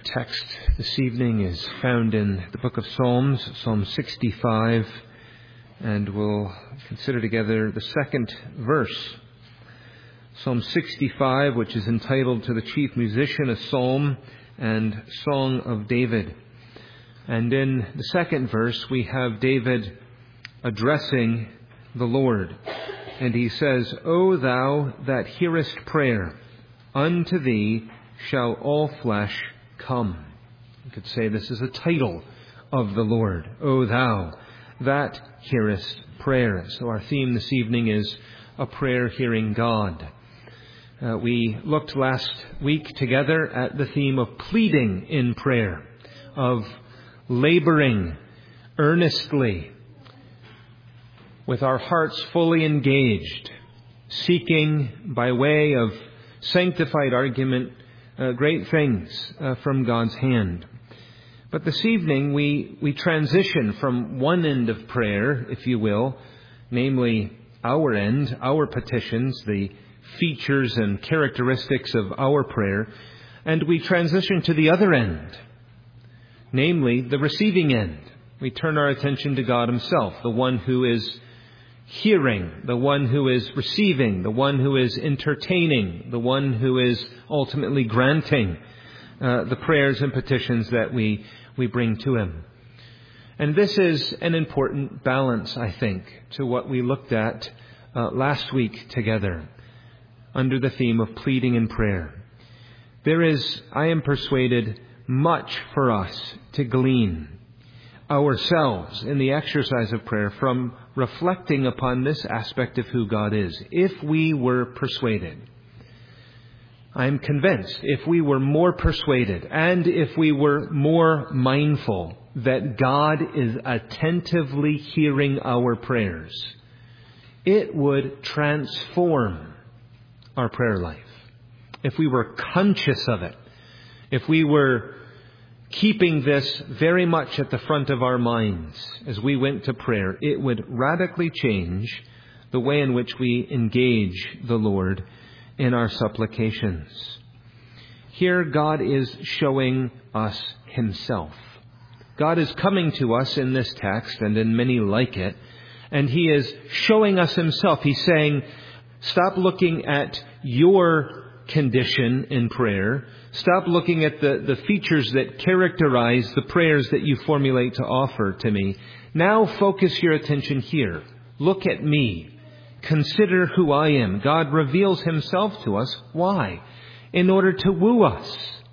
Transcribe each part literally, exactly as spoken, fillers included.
text this evening is found in the book of Psalms, Psalm sixty-five, and we'll consider together the second verse. Psalm sixty-five, which is entitled "To the Chief Musician, a Psalm and Song of David." And in the second verse, we have David addressing the Lord. And he says, "O thou that hearest prayer, unto thee shall all flesh come." You could say this is a title of the Lord. "O thou that hearest prayer." So our theme this evening is a prayer-hearing God. Uh, we looked last week together at the theme of pleading in prayer, of laboring earnestly, with our hearts fully engaged, seeking by way of sanctified argument uh, great things uh, from God's hand. But this evening we, we transition from one end of prayer, if you will, namely our end, our petitions, the features and characteristics of our prayer, and we transition to the other end, namely the receiving end. We turn our attention to God Himself, the one who is hearing, the one who is receiving, the one who is entertaining, the one who is ultimately granting uh, the prayers and petitions that we, we bring to Him. And this is an important balance, I think, to what we looked at uh, last week together under the theme of pleading in prayer. There is, I am persuaded, much for us to glean ourselves in the exercise of prayer from reflecting upon this aspect of who God is. If we were persuaded, I'm convinced, if we were more persuaded and if we were more mindful that God is attentively hearing our prayers, it would transform our prayer life. If we were conscious of it, if we were keeping this very much at the front of our minds as we went to prayer, it would radically change the way in which we engage the Lord in our supplications. Here God is showing us Himself. God is coming to us in this text and in many like it, and He is showing us Himself. He's saying, stop looking at your condition in prayer. Stop looking at the, the features that characterize the prayers that you formulate to offer to me. Now focus your attention here. Look at me. Consider who I am. God reveals Himself to us. Why? In order to woo us.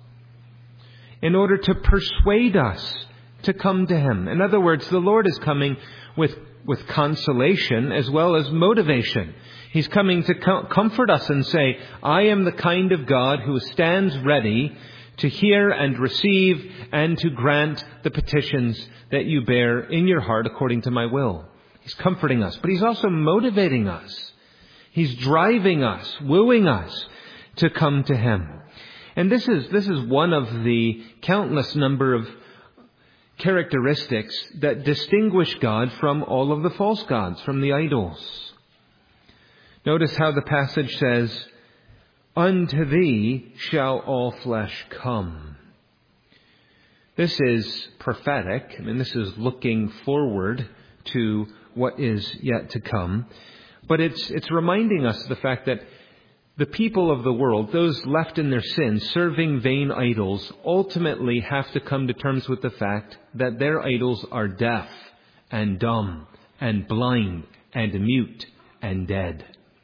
In order to persuade us to come to Him. In other words, the Lord is coming with, with consolation as well as motivation. He's coming to comfort us and say, I am the kind of God who stands ready to hear and receive and to grant the petitions that you bear in your heart according to my will. He's comforting us, but He's also motivating us. He's driving us, wooing us to come to Him. And this is, this is one of the countless number of characteristics that distinguish God from all of the false gods, from the idols. Notice how the passage says, "Unto thee shall all flesh come." This is prophetic. I mean, this is looking forward to what is yet to come. But it's, it's reminding us of the fact that the people of the world, those left in their sin, serving vain idols, ultimately have to come to terms with the fact that their idols are deaf and dumb and blind and mute and dead.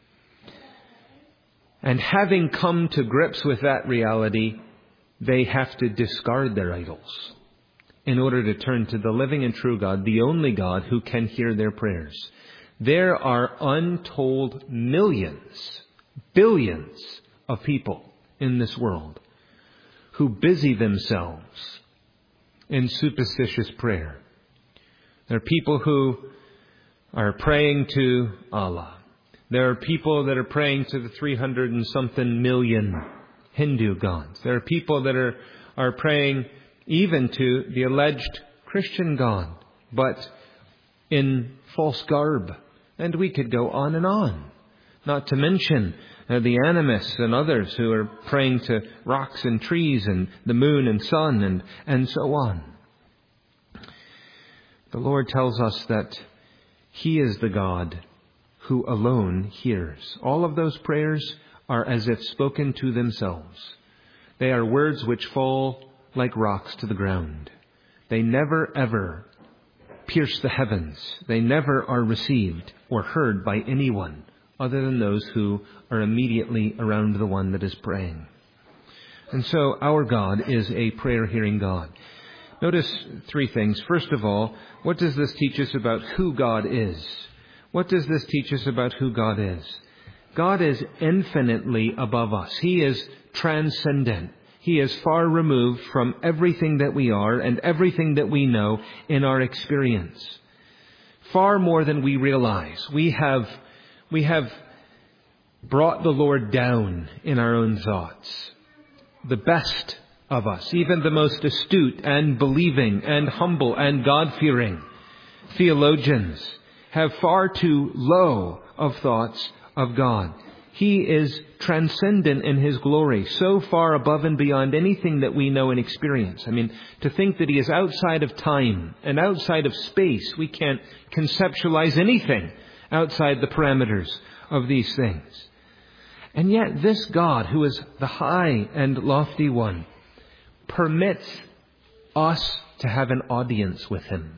And having come to grips with that reality, they have to discard their idols in order to turn to the living and true God, the only God who can hear their prayers. There are untold millions, billions of people in this world who busy themselves in superstitious prayer. There are people who are praying to Allah. There are people that are praying to the three hundred and something million Hindu gods. There are people that are, are praying even to the alleged Christian God, but in false garb. And we could go on and on. Not to mention uh, the animists and others who are praying to rocks and trees and the moon and sun and, and so on. The Lord tells us that He is the God who alone hears. All of those prayers are as if spoken to themselves. They are words which fall like rocks to the ground. They never ever pierce the heavens. They never are received or heard by anyone other than those who are immediately around the one that is praying. And so our God is a prayer-hearing God. Notice three things. First of all, what does this teach us about who God is? What does this teach us about who God is? God is infinitely above us. He is transcendent. He is far removed from everything that we are and everything that we know in our experience. Far more than we realize. We have, we have brought the Lord down in our own thoughts. The best of us, even the most astute and believing and humble and God-fearing theologians, have far too low of thoughts of God. He is transcendent in His glory, so far above and beyond anything that we know and experience. I mean, to think that He is outside of time and outside of space, we can't conceptualize anything outside the parameters of these things. And yet this God, who is the high and lofty one, permits us to have an audience with Him.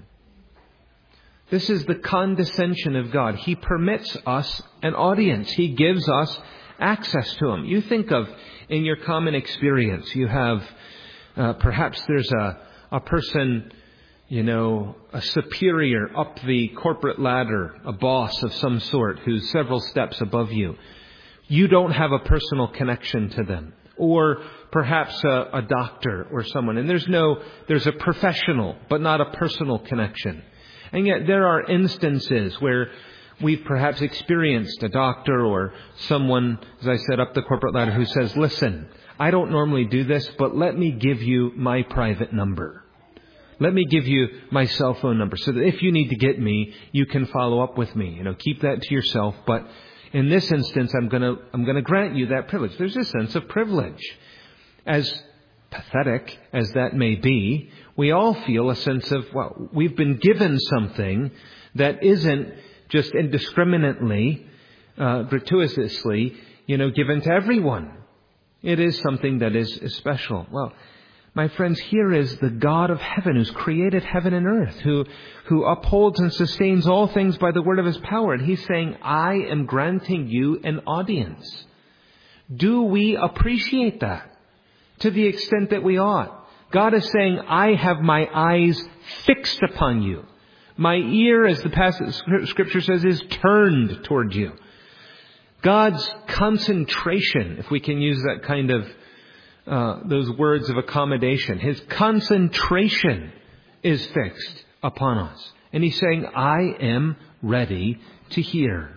This is the condescension of God. He permits us an audience. He gives us access to Him. You think of, in your common experience, you have, uh, perhaps there's a, a person, you know, a superior up the corporate ladder, a boss of some sort who's several steps above you. You don't have a personal connection to them. Or perhaps a, a doctor or someone. And there's no, there's a professional, but not a personal connection. And yet there are instances where we've perhaps experienced a doctor or someone, as I said, up the corporate ladder who says, listen, I don't normally do this, but let me give you my private number. Let me give you my cell phone number so that if you need to get me, you can follow up with me. You know, keep that to yourself. But in this instance, I'm going to, I'm going to grant you that privilege. There's a sense of privilege. As pathetic as that may be, we all feel a sense of, well, we've been given something that isn't just indiscriminately, uh, gratuitously, you know, given to everyone. It is something that is, is special. Well, my friends, here is the God of heaven who's created heaven and earth, who, who upholds and sustains all things by the word of His power. And He's saying, I am granting you an audience. Do we appreciate that to the extent that we ought? God is saying, I have my eyes fixed upon you. My ear, as the passage Scripture says, is turned toward you. God's concentration, if we can use that kind of, uh, those words of accommodation, His concentration is fixed upon us. And He's saying, I am ready to hear.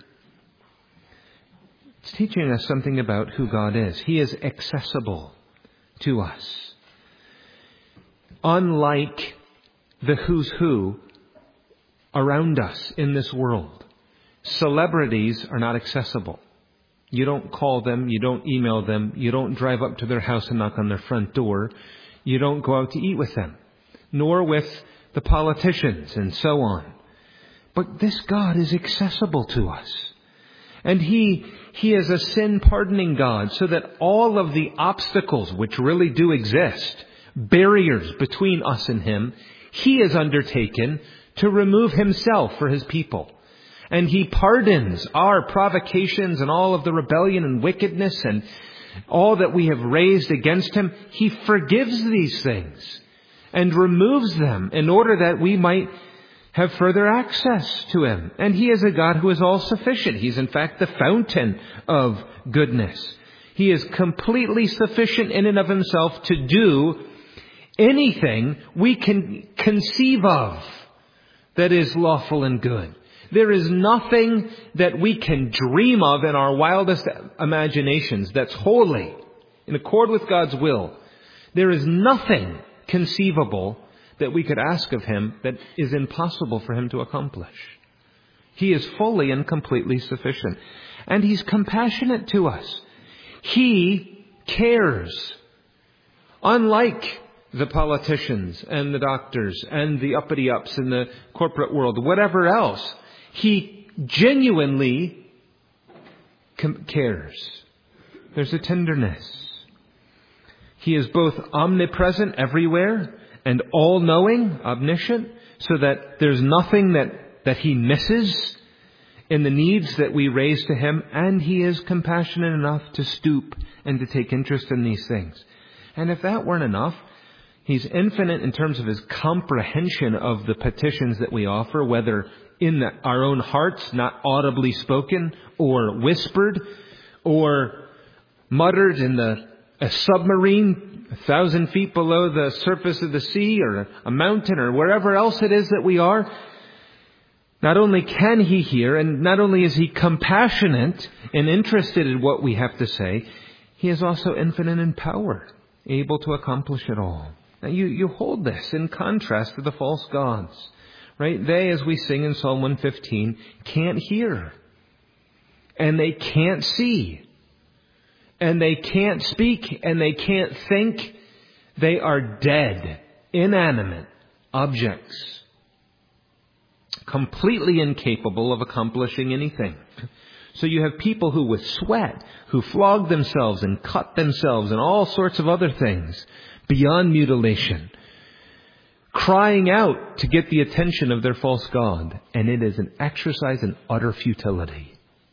It's teaching us something about who God is. He is accessible to us. Unlike the who's who around us in this world, celebrities are not accessible. You don't call them, you don't email them, you don't drive up to their house and knock on their front door, you don't go out to eat with them, nor with the politicians and so on. But this God is accessible to us. And He, He is a sin-pardoning God, so that all of the obstacles which really do exist, barriers between us and Him, He has undertaken to remove Himself for His people. And He pardons our provocations and all of the rebellion and wickedness and all that we have raised against Him. He forgives these things and removes them in order that we might have further access to Him. And He is a God who is all sufficient. He's in fact the fountain of goodness. He is completely sufficient in and of Himself to do anything we can conceive of that is lawful and good. There is nothing that we can dream of in our wildest imaginations that's wholly in accord with God's will. There is nothing conceivable that we could ask of Him that is impossible for Him to accomplish. He is fully and completely sufficient. And He's compassionate to us. He cares. Unlike the politicians and the doctors and the uppity-ups in the corporate world, whatever else, He genuinely cares. There's a tenderness. He is both omnipresent everywhere and all-knowing, omniscient, so that there's nothing that, that He misses in the needs that we raise to Him, and He is compassionate enough to stoop and to take interest in these things. And if that weren't enough, He's infinite in terms of His comprehension of the petitions that we offer, whether in the, our own hearts, not audibly spoken, or whispered, or muttered in the a submarine a thousand feet below the surface of the sea, or a mountain, or wherever else it is that we are. Not only can He hear, and not only is He compassionate and interested in what we have to say, He is also infinite in power, able to accomplish it all. Now you, you hold this in contrast to the false gods, right? They, as we sing in Psalm one fifteen, can't hear, and they can't see, and they can't speak, and they can't think. They are dead, inanimate objects, completely incapable of accomplishing anything. So you have people who with sweat, who flog themselves and cut themselves and all sorts of other things beyond mutilation, crying out to get the attention of their false god. And it is an exercise in utter futility.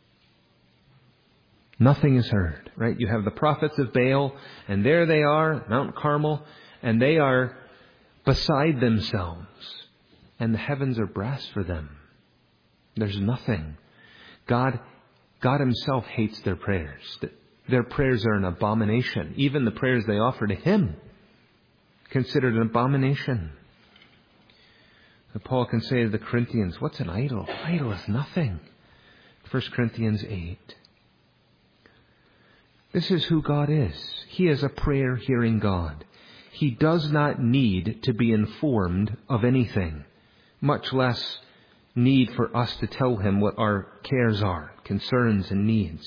Nothing is heard, right? You have the prophets of Baal, and there they are, Mount Carmel, and they are beside themselves. And the heavens are brass for them. There's nothing. God, God Himself hates their prayers. Their prayers are an abomination. Even the prayers they offer to Him, considered an abomination. And Paul can say to the Corinthians, what's an idol? Idol is nothing. First Corinthians eight. This is who God is. He is a prayer-hearing God. He does not need to be informed of anything, much less need for us to tell Him what our cares are, concerns and needs.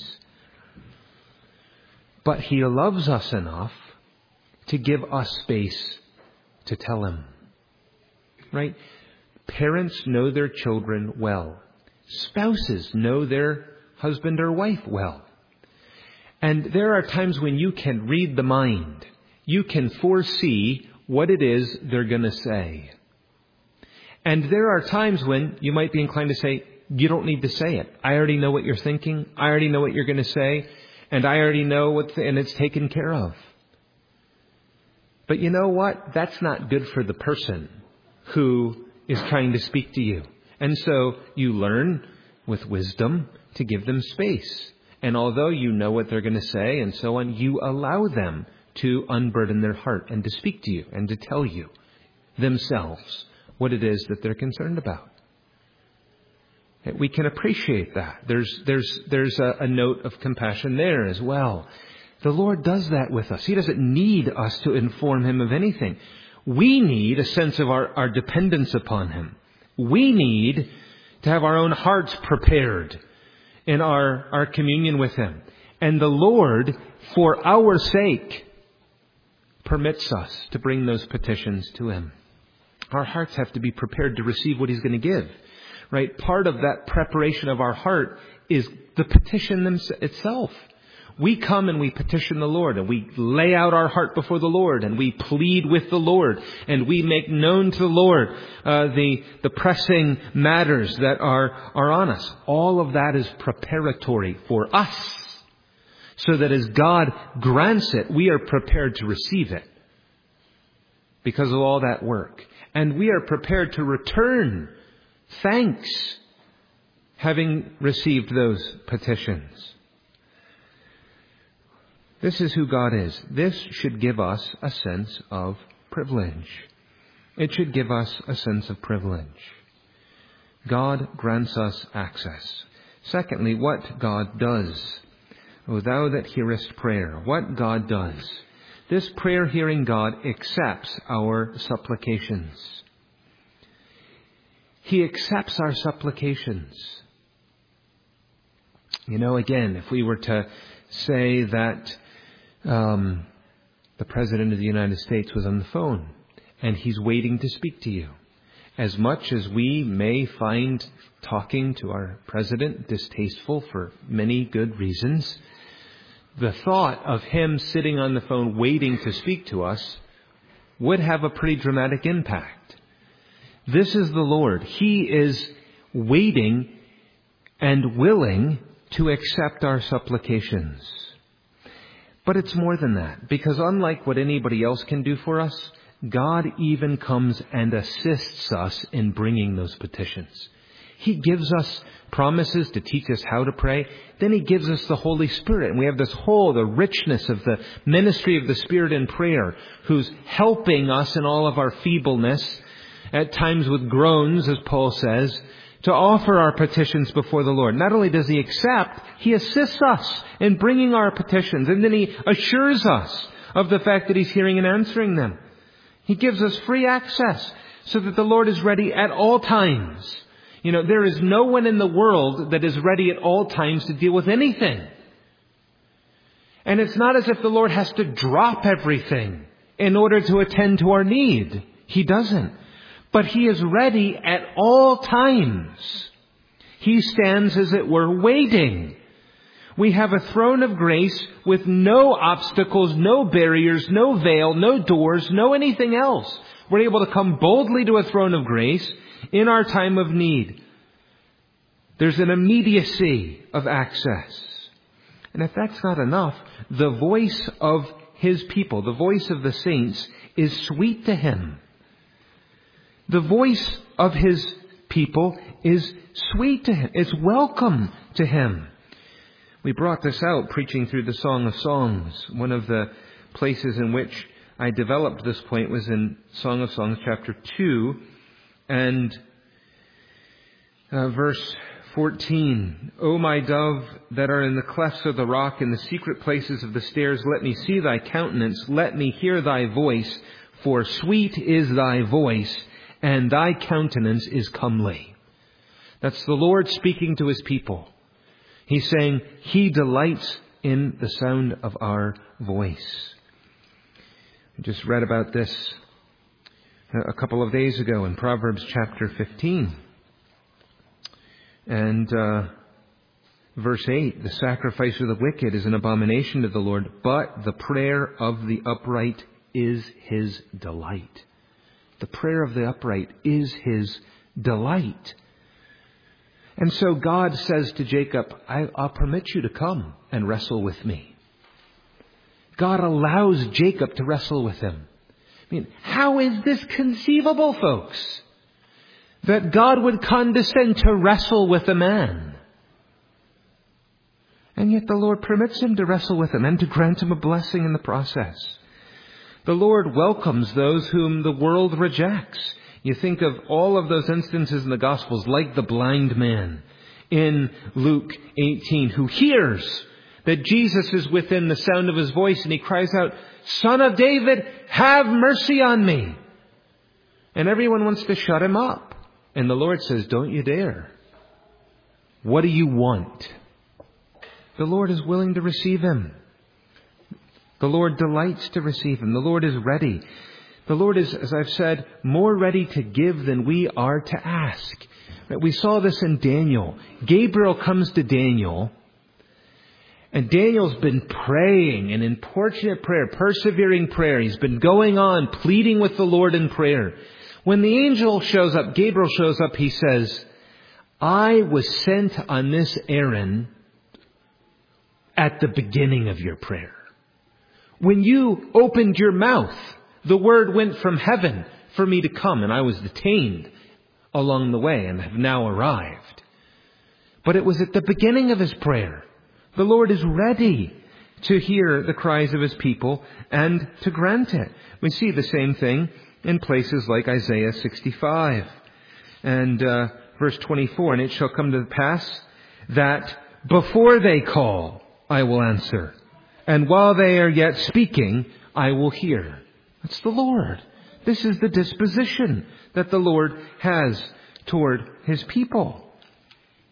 But He loves us enough to give us space to tell Him. Right? Parents know their children well. Spouses know their husband or wife well. And there are times when you can read the mind. You can foresee what it is they're going to say. And there are times when you might be inclined to say, you don't need to say it. I already know what you're thinking. I already know what you're going to say. And I already know what, th- and it's taken care of. But you know what? That's not good for the person who is trying to speak to you. And so you learn with wisdom to give them space. And although you know what they're going to say and so on, you allow them to unburden their heart and to speak to you and to tell you themselves what it is that they're concerned about. We can appreciate that. There's, there's, there's a, a note of compassion there as well. The Lord does that with us. He doesn't need us to inform Him of anything. We need a sense of our, our dependence upon Him. We need to have our own hearts prepared in our, our communion with Him. And the Lord, for our sake, permits us to bring those petitions to Him. Our hearts have to be prepared to receive what He's going to give. Right? Part of that preparation of our heart is the petition itself. We come and we petition the Lord, and we lay out our heart before the Lord, and we plead with the Lord, and we make known to the Lord uh, the the pressing matters that are are on us. All of that is preparatory for us, so that as God grants it, we are prepared to receive it because of all that work, and we are prepared to return thanks, having received those petitions. This is who God is. This should give us a sense of privilege. It should give us a sense of privilege. God grants us access. Secondly, what God does. O thou that hearest prayer, what God does. This prayer-hearing God accepts our supplications. He accepts our supplications. You know, again, if we were to say that um, the President of the United States was on the phone and he's waiting to speak to you, as much as we may find talking to our President distasteful for many good reasons, the thought of him sitting on the phone waiting to speak to us would have a pretty dramatic impact. This is the Lord. He is waiting and willing to accept our supplications. But it's more than that, because unlike what anybody else can do for us, God even comes and assists us in bringing those petitions. He gives us promises to teach us how to pray. Then He gives us the Holy Spirit. And we have this whole, the richness of the ministry of the Spirit in prayer, who's helping us in all of our feebleness, at times with groans, as Paul says, to offer our petitions before the Lord. Not only does He accept, He assists us in bringing our petitions. And then He assures us of the fact that He's hearing and answering them. He gives us free access so that the Lord is ready at all times. You know, there is no one in the world that is ready at all times to deal with anything. And it's not as if the Lord has to drop everything in order to attend to our need. He doesn't. But He is ready at all times. He stands, as it were, waiting. We have a throne of grace with no obstacles, no barriers, no veil, no doors, no anything else. We're able to come boldly to a throne of grace in our time of need. There's an immediacy of access. And if that's not enough, the voice of His people, the voice of the saints, is sweet to Him. The voice of His people is sweet to Him. It's welcome to Him. We brought this out preaching through the Song of Songs. One of the places in which I developed this point was in Song of Songs chapter two and uh, verse fourteen. O my dove that are in the clefts of the rock, in the secret places of the stairs, let me see thy countenance, let me hear thy voice, for sweet is thy voice, and thy countenance is comely. That's the Lord speaking to His people. He's saying He delights in the sound of our voice. We just read about this a couple of days ago in Proverbs chapter fifteen. And uh, verse eight, the sacrifice of the wicked is an abomination to the Lord, but the prayer of the upright is His delight. The prayer of the upright is His delight. And so God says to Jacob, I, I'll permit you to come and wrestle with me. God allows Jacob to wrestle with Him. I mean, how is this conceivable, folks? That God would condescend to wrestle with a man. And yet the Lord permits Him to wrestle with him and to grant him a blessing in the process. The Lord welcomes those whom the world rejects. You think of all of those instances in the Gospels, like the blind man in Luke eighteen, who hears that Jesus is within the sound of His voice, and he cries out, Son of David, have mercy on me. And everyone wants to shut him up. And the Lord says, don't you dare. What do you want? The Lord is willing to receive him. The Lord delights to receive him. The Lord is ready. The Lord is, as I've said, more ready to give than we are to ask. We saw this in Daniel. Gabriel comes to Daniel, and Daniel's been praying an importunate prayer, persevering prayer. He's been going on, pleading with the Lord in prayer. When the angel shows up, Gabriel shows up, he says, I was sent on this errand at the beginning of your prayer. When you opened your mouth, the word went from heaven for me to come, and I was detained along the way and have now arrived. But it was at the beginning of his prayer. The Lord is ready to hear the cries of his people and to grant it. We see the same thing in places like Isaiah sixty-five and uh, verse twenty-four. And it shall come to pass that before they call, I will answer. And while they are yet speaking, I will hear. That's the Lord. This is the disposition that the Lord has toward his people.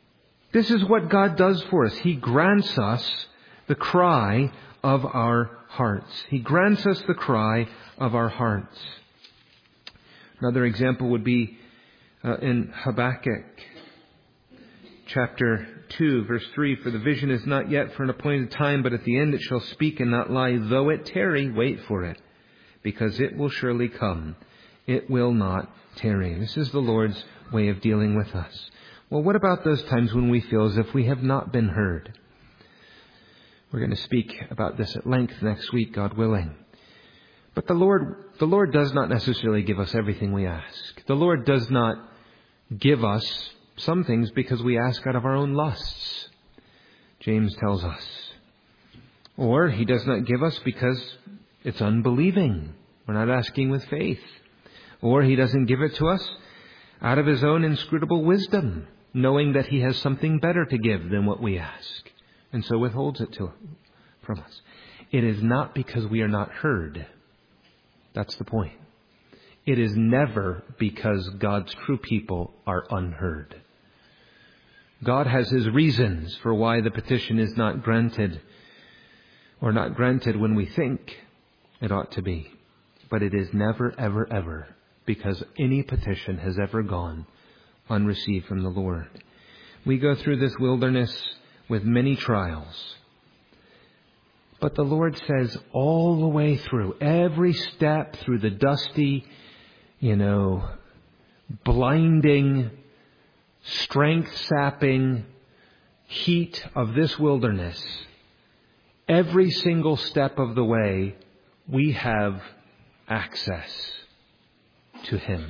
This is what God does for us. He grants us the cry of our hearts. He grants us the cry of our hearts. Another example would be uh, in Habakkuk chapter two, verse three. For the vision is not yet for an appointed time, but at the end it shall speak and not lie. Though it tarry, wait for it, because it will surely come. It will not tarry. This is the Lord's way of dealing with us. Well, what about those times when we feel as if we have not been heard? We're going to speak about this at length next week, God willing. But the Lord, the Lord does not necessarily give us everything we ask. The Lord does not give us some things because we ask out of our own lusts, James tells us. Or He does not give us because it's unbelieving. We're not asking with faith. Or He doesn't give it to us out of His own inscrutable wisdom, knowing that He has something better to give than what we ask, and so withholds it to, from us. It is not because we are not heard. That's the point. It is never because God's true people are unheard. God has His reasons for why the petition is not granted, or not granted when we think it ought to be. But it is never, ever, ever because any petition has ever gone unreceived from the Lord. We go through this wilderness with many trials. But the Lord says all the way through, every step through the dusty, you know, blinding, strength-sapping heat of this wilderness, every single step of the way, we have access to Him.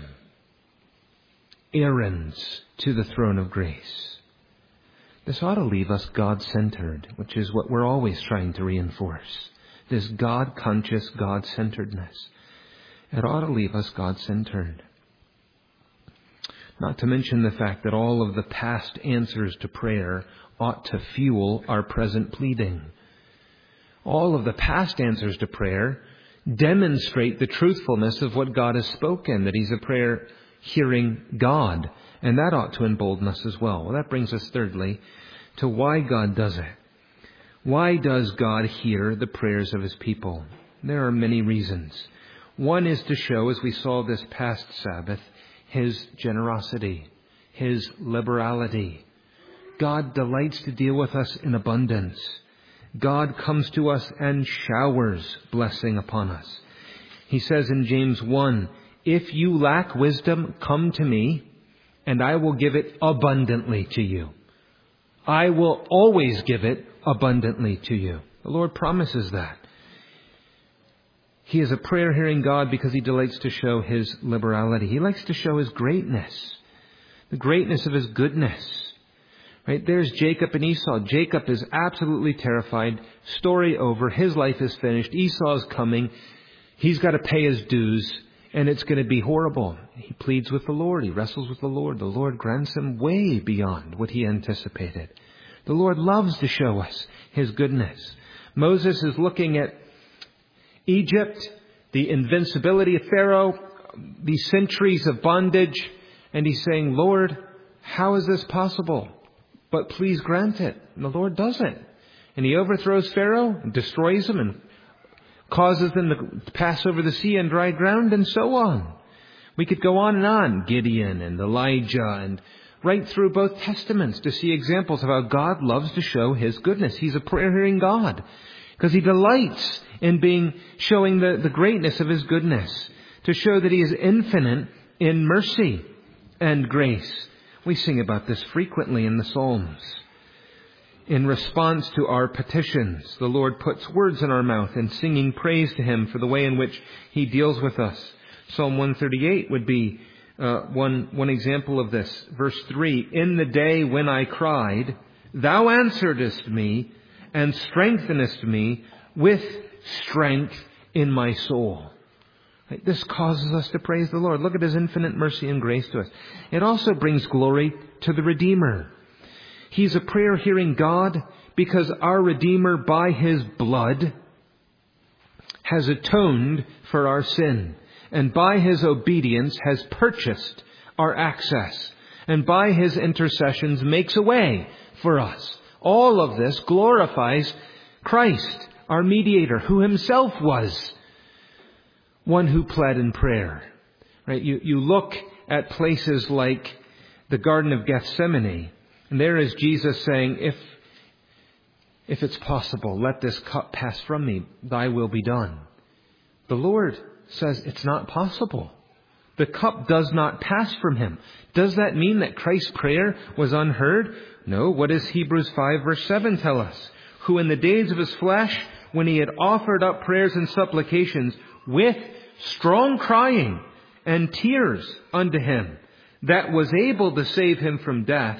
Errands to the throne of grace. This ought to leave us God-centered, which is what we're always trying to reinforce. This God-conscious, God-centeredness. It ought to leave us God-centered. Not to mention the fact that all of the past answers to prayer ought to fuel our present pleading. All of the past answers to prayer demonstrate the truthfulness of what God has spoken, that He's a prayer-hearing God. And that ought to embolden us as well. Well, that brings us thirdly to why God does it. Why does God hear the prayers of His people? There are many reasons. One is to show, as we saw this past Sabbath, His generosity, His liberality. God delights to deal with us in abundance. God comes to us and showers blessing upon us. He says in James one, if you lack wisdom, come to me, and I will give it abundantly to you. I will always give it abundantly to you. The Lord promises that. He is a prayer-hearing God because He delights to show His liberality. He likes to show His greatness, the greatness of His goodness. Right? There's Jacob and Esau. Jacob is absolutely terrified. Story over. His life is finished. Esau is coming. He's got to pay his dues. And it's going to be horrible. He pleads with the Lord. He wrestles with the Lord. The Lord grants him way beyond what he anticipated. The Lord loves to show us His goodness. Moses is looking at Egypt, the invincibility of Pharaoh, these centuries of bondage, and he's saying, Lord, how is this possible? But please grant it. And the Lord doesn't. And He overthrows Pharaoh and destroys him and causes them to pass over the sea and dry ground, and so on. We could go on and on. Gideon and Elijah, and right through both Testaments to see examples of how God loves to show His goodness. He's a prayer-hearing God because He delights in being showing the, the greatness of His goodness, to show that He is infinite in mercy and grace. We sing about this frequently in the Psalms. In response to our petitions, the Lord puts words in our mouth and singing praise to Him for the way in which He deals with us. Psalm one thirty-eight would be uh, one, one example of this. Verse three, in the day when I cried, Thou answeredest me and strengthenest me with strength in my soul. Right? This causes us to praise the Lord. Look at His infinite mercy and grace to us. It also brings glory to the Redeemer. He's a prayer-hearing God because our Redeemer, by His blood, has atoned for our sin. And by His obedience has purchased our access. And by His intercessions makes a way for us. All of this glorifies Christ, our mediator, who himself was one who pled in prayer. Right? You, you look at places like the Garden of Gethsemane, and there is Jesus saying, if, if it's possible, let this cup pass from me. Thy will be done. The Lord says it's not possible. The cup does not pass from him. Does that mean that Christ's prayer was unheard? No. What does Hebrews five verse seven tell us? Who in the days of his flesh, when he had offered up prayers and supplications with strong crying and tears unto him, that was able to save him from death,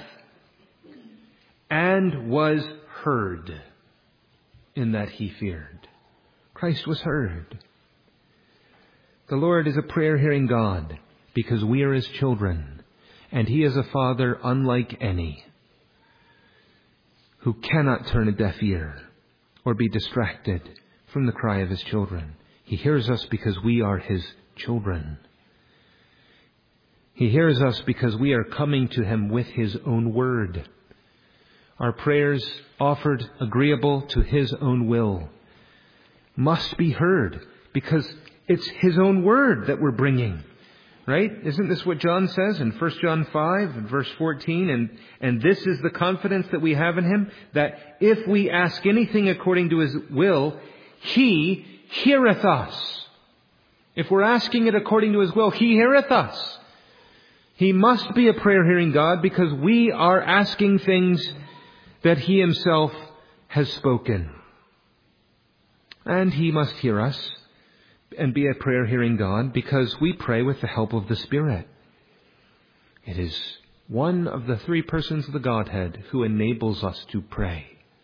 and was heard in that he feared. Christ was heard. The Lord is a prayer-hearing God because we are his children, and he is a Father unlike any, who cannot turn a deaf ear or be distracted from the cry of his children. He hears us because we are his children. He hears us because we are coming to him with his own word. Our prayers offered agreeable to his own will must be heard because it's his own word that we're bringing. Right? Isn't this what John says in First John five and verse fourteen? And, and this is the confidence that we have in him, that if we ask anything according to his will, he heareth us. If we're asking it according to his will, he heareth us. He must be a prayer-hearing God because we are asking things that he himself has spoken. And he must hear us and be a prayer-hearing God because we pray with the help of the Spirit. It is one of the three persons of the Godhead who enables us to pray.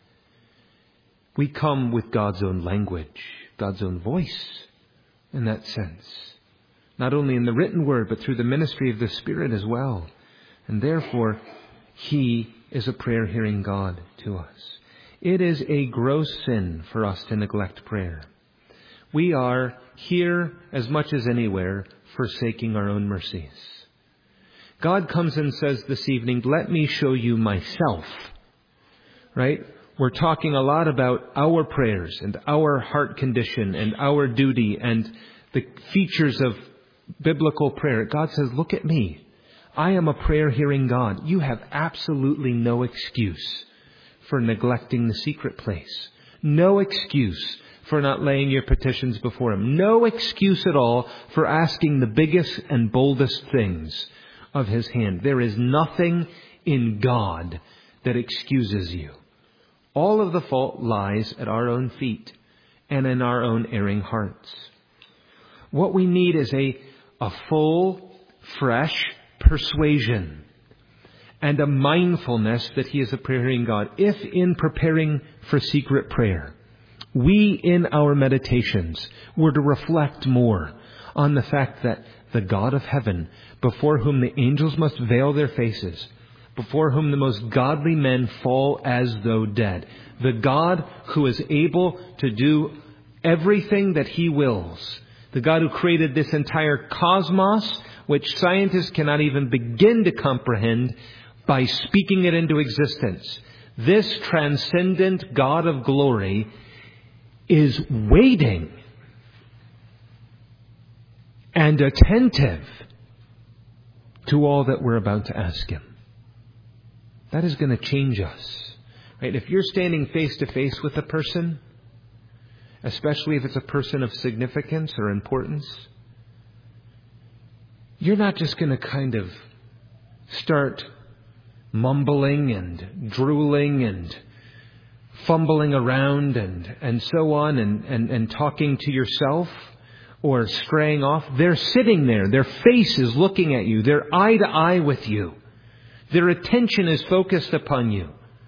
We come with God's own language, God's own voice in that sense. Not only in the written word, but through the ministry of the Spirit as well. And therefore, he is a prayer-hearing God to us. It is a gross sin for us to neglect prayer. We are here as much as anywhere forsaking our own mercies. God comes and says this evening, let me show you myself. Right? We're talking a lot about our prayers and our heart condition and our duty and the features of biblical prayer. God says, look at me. I am a prayer-hearing God. You have absolutely no excuse for neglecting the secret place. No excuse for not laying your petitions before him. No excuse at all for asking the biggest and boldest things of his hand. There is nothing in God that excuses you. All of the fault lies at our own feet and in our own erring hearts. What we need is a, a full, fresh persuasion and a mindfulness that he is a prayer-hearing God. If in preparing for secret prayer, we in our meditations were to reflect more on the fact that the God of heaven, before whom the angels must veil their faces, before whom the most godly men fall as though dead, the God who is able to do everything that he wills, the God who created this entire cosmos, which scientists cannot even begin to comprehend, by speaking it into existence. This transcendent God of glory is waiting and attentive to all that we're about to ask him. That is going to change us. Right? If you're standing face to face with a person, especially if it's a person of significance or importance, you're not just going to kind of start mumbling and drooling and fumbling around and, and so on and, and, and talking to yourself or straying off. They're sitting there. Their face is looking at you. They're eye to eye with you. Their attention is focused upon you.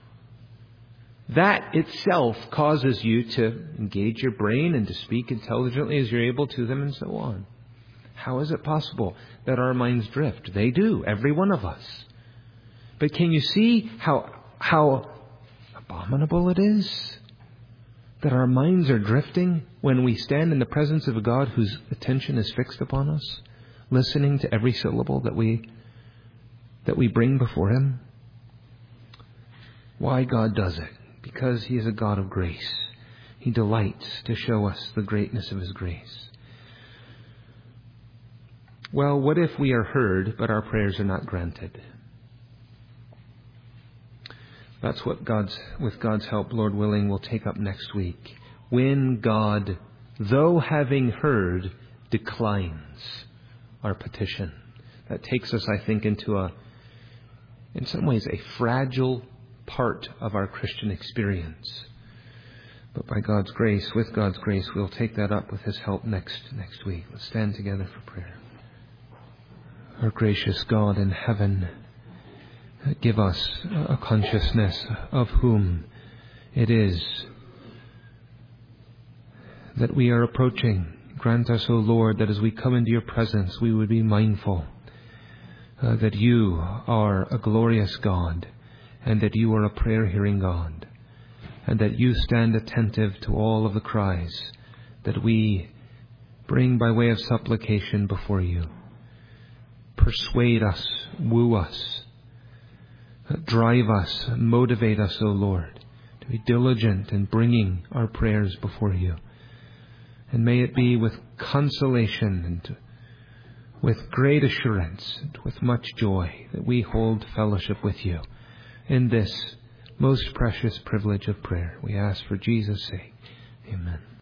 That itself causes you to engage your brain and to speak intelligently as you're able to them and so on. How is it possible that our minds drift? They do, every one of us. But can you see how how abominable it is that our minds are drifting when we stand in the presence of a God whose attention is fixed upon us, listening to every syllable that we that we bring before him? why God does it. Because He is a God of grace. He delights to show us the greatness of His grace. Well, what if we are heard, but our prayers are not granted? That's what God's, with God's help, Lord willing, we'll take up next week. When God, though having heard, declines our petition. That takes us, I think, into a, in some ways, a fragile part of our Christian experience. But by God's grace, with God's grace, we'll take that up with His help next, next week. Let's stand together for prayer. Our gracious God in heaven, give us a consciousness of whom it is that we are approaching. Grant us, O Lord, that as we come into Your presence, we would be mindful uh, that You are a glorious God, and that You are a prayer-hearing God, and that You stand attentive to all of the cries that we bring by way of supplication before You. Persuade us, woo us, drive us, motivate us, O Lord, to be diligent in bringing our prayers before You. And may it be with consolation and with great assurance and with much joy that we hold fellowship with You in this most precious privilege of prayer. We ask for Jesus' sake. Amen.